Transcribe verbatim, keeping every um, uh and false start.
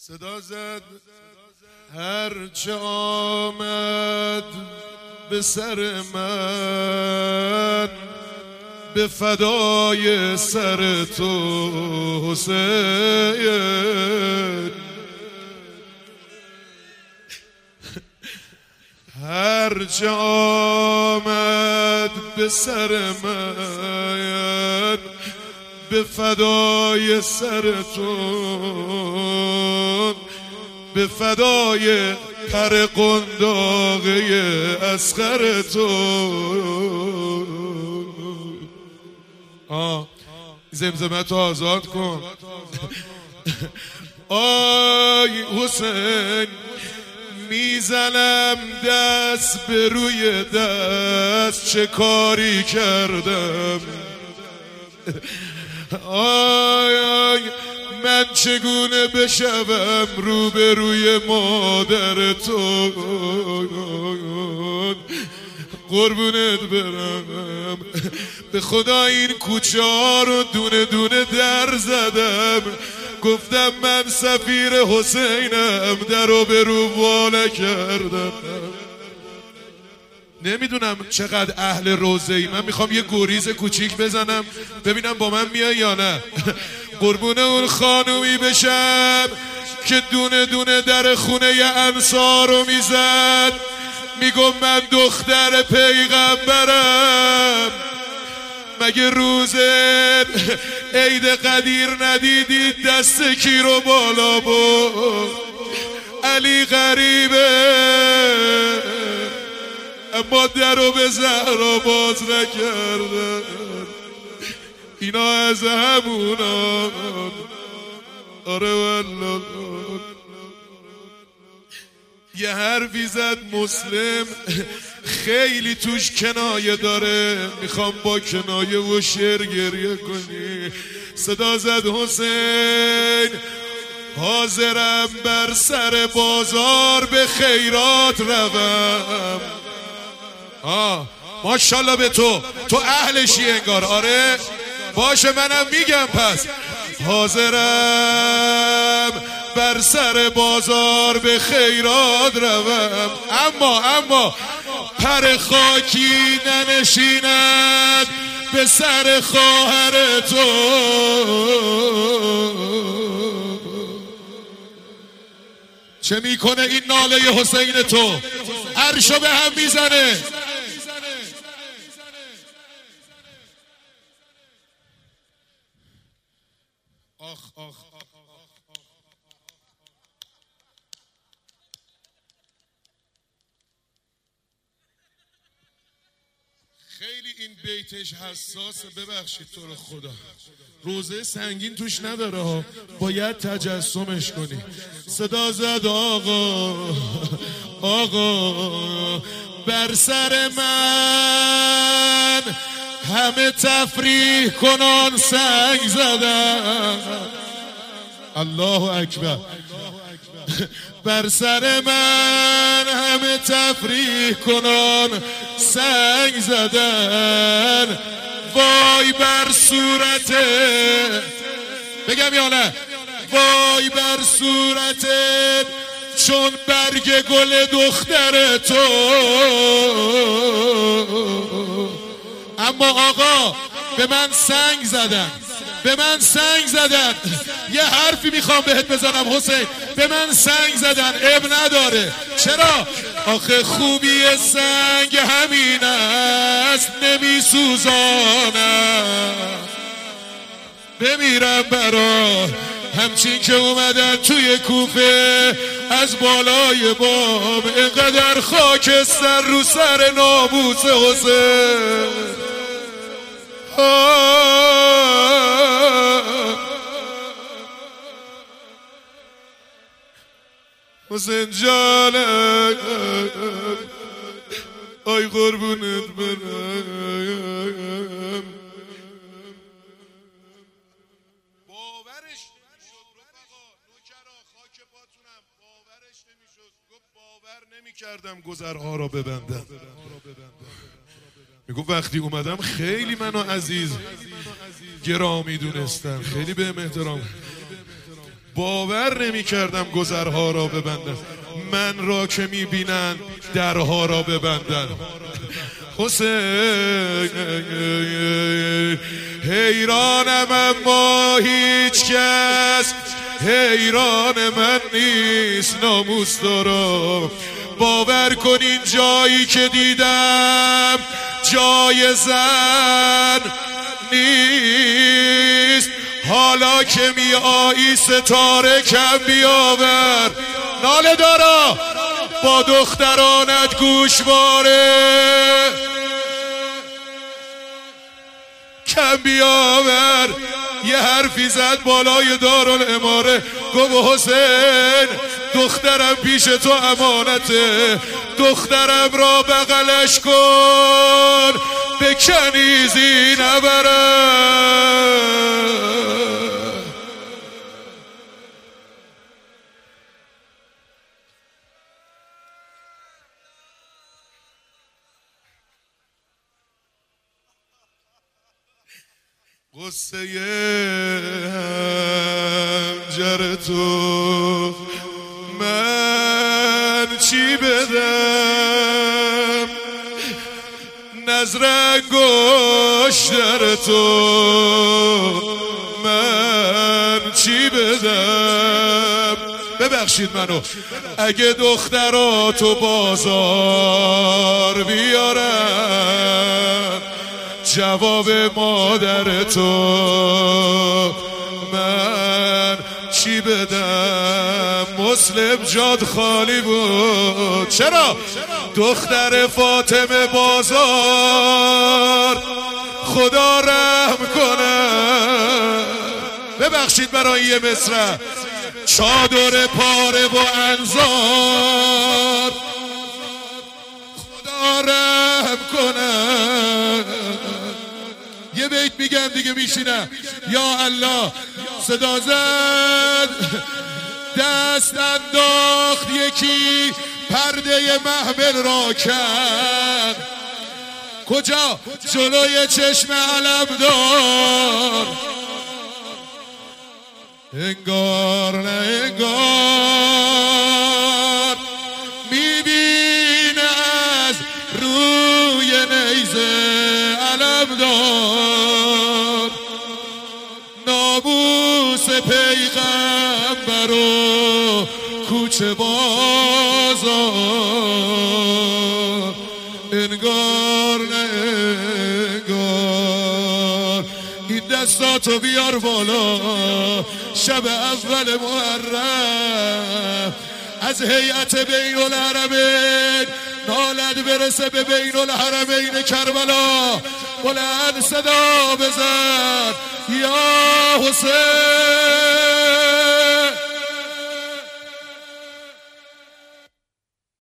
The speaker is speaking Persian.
صدا زد هرچه آمد به سر من، به فدای سر تو حسین. هرچه آمد به سر من، به فدای سر تو، به فدای پر قنداقه اصغر تو. آه زمزمت رو آزاد کن. آی حسین، میزنم دست به روی دست، چه کاری کردم. آی آی من چگونه بشوم روبروی مادر تو، قربونت برم. به خدا این کوچه ها رو دونه دونه در زدم، گفتم من سفیر حسینم، در و به رو واله کردم. نمیدونم چقدر اهل روزه ای، من میخوام یه گریز کوچیک بزنم ببینم با من میای یا نه. قربون اون خانومی بشم که دونه دونه در خونه ی انصار رو میزد، میگم من دختر پیغمبرم. مگه روز عید قدیر ندیدید دست کی رو بالا بود؟ علی غریبه، اما در رو به زهرا باز نکردن. اینا از همونان. آره والله. یه حرفی زد مسلم خیلی توش کنایه داره، میخوام با کنایه و شعر گریه کنی. صدا زد حسین، حاضرم بر سر بازار به خیرات روم. آه ماشاءالله به تو، تو اهلشی انگار. آره باشه منم میگم. پس حاضرم بر سر بازار به خیرات روم، اما اما پر خاکی ننشیند به سر خواهر تو. چه میکنه این ناله حسین تو؟ عرشو به هم میزنه. آخ آخ خیلی این بیتش حساسه، ببخشید تو رو خدا. روزه سنگین توش نداره ها، باید تجسمش کنی. صدا زد آقا آقا بر سر من همه تفریح کنان سنگ زدن. الله اکبر. بر سر من همه تفریح کنان سنگ زدن. وای بر صورته، بگم یا نه؟ وای بر صورته چون برگ گل دختر تو. اما آقا به من سنگ زدن، به من سنگ زدن. یه حرفی میخوام بهت بزنم حسین، به من سنگ زدن، اب نداره. چرا؟ آخه خوبی سنگ همین است نمیسوزانم. بمیرم برا همچین که اومدن توی کوفه از بالای بام، اینقدر خاکستر رو سر ناموس حسین. حسین جانم آی قربونت برم. باورش باورش نمیشد، گفت باور نمیکردم گذرها را ببندم. میگو وقتی اومدم خیلی منو عزیز گرامی دونستن، خیلی بهم احترام. باور نمی کردم گذرها را ببندن، من را که می بینن درها را ببندن. حسین حیرانم اما هیچ کس حیران من نیست، ناموس دارم باور کنین جایی که دیدم جای زن نیست. حالا که می آیی ستاره کم بیاور، ناله دارا با دخترانت گوشواره کم بیاور. یه حرفی زد بالای دارالعماره، گفت حسین دخترم پیش تو امانته، دخترم را بغلش کن به کنیزی نبرم. قصه همجر تو من چی بدم، نظر انگشتر تو من چی بدم. ببخشید منو اگه دختراتو بازار بیارم، جواب مادر تو من چی بدم. مسلم جاد خالی بود، چرا؟ دختر فاطمه بازار خدا رحم کنه. ببخشید برای یه مصرع، چادر پاره و انزار خدا رحم کنه. یه بیت میگم دیگه میشینم. یا الله صدا زد، دست انداخت یکی پرده محمل را کرد، کجا؟ جلوی چشم علمدار. انگار نه انگار میبینه از روی نیزه علمدار، ناموس پیغمبر و کوچه بازار. انگار نه انگار. این دستاتو بیار بالا، شب اول محرم از هیئت بین الحرمین نالت برسه به بین الحرمین کربلا. بلند صدا بزن یا حسین.